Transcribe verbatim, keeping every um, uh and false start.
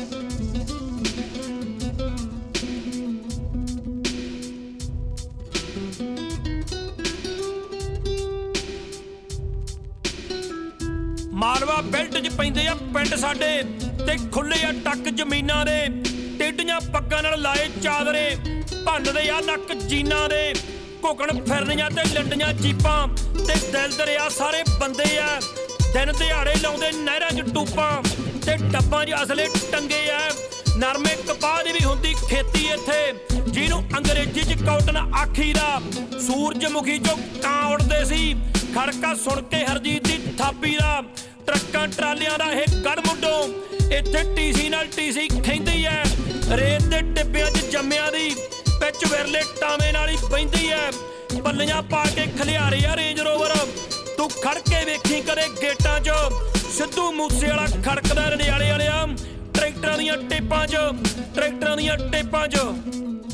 Malwa belt 'ਚ ਪੈਂਦੇ ਆ ਪਿੰਡ ਸਾਡੇ ਤੇ ਖੁੱਲੇ ਆ ਟੱਕ ਜ਼ਮੀਨਾਂ ਦੇ ਟੇਢੀਆਂ ਪੱਗਾਂ ਨਾਲ ਲਾਏ ਚਾਦਰੇ ਭੰਨਦੇ ਆ ਨੱਕ ਜੀਨਾਂ ਦੇ ਘੁਕਣ ਫਿਰਨੀਆਂ ਤੇ ਲੰਡੀਆਂ ਜੀਪਾਂ ਤੇ ਦਿਲ ਦਰਿਆ ਸਾਰੇ ਬੰਦੇ ਆ ਦਿਨ ਦਿਹਾੜੇ ਲਾਉਂਦੇ ਨਹਿਰਾਂ 'ਚ ਟੂਪਾਂ ਤੇ ਡੱਬਾਂ 'ਚ ਅਸਲੇ ਟੰਗੇ ਆ ਨਰਮੇ ਕਪਾਹ ਦੀ ਵੀ ਹੁੰਦੀ ਖੇਤੀ ਇੱਥੇ ਜਿਹਨੂੰ ਅੰਗਰੇਜ਼ੀ 'ਚ ਕਾਟਨ ਆਖੀਦਾ ਸੂਰਜਮੁਖੀ 'ਚੋਂ ਕਾਂ ਉੱਡਦੇ ਸੀ ਖੜਕਾ ਸੁਣ ਕੇ ਹਰਜੀਤ ਦੀ ਥਾਪੀ ਦਾ ਟਰੱਕਾਂ ਟਰਾਲਿਆਂ ਦਾ ਇਹ ਗੜ ਮੁੱਢੋਂ ਇੱਥੇ ਟੀਸੀ ਨਾਲ ਟੀਸੀ ਖੈਂਦੀ ਐ ਰੇਤ ਦੇ ਟਿੱਬਿਆਂ 'ਚ ਜੰਮਿਆਂ ਦੀ ਪਿੱਚ ਵਿਰਲੇ ਟਾਵੇਂ ਨਾਲ ਹੀ ਬਹਿੰਦੀ ਐ ਪੱਲੀਆਂ ਪਾ ਕੇ ਖਲਿਆਰੇ ਆ ਰੇਂਜ ਰੋਵਰ ਤੂੰ ਖੜ ਕੇ ਵੇਖੀ ਕਦੇ ਗੇਟਾਂ 'ਚ ਸਿੱਧੂ ਮੂਸੇ ਵਾਲਾ ਖੜਕਦਾ ਰੜਿਆਲੇ ਵਾਲਿਆ ਟਰੈਕਟਰਾਂ ਦੀਆਂ ਟੇਪਾਂ 'ਚ ਟਰੈਕਟਰਾਂ ਦੀਆਂ ਟੇਪਾਂ 'ਚ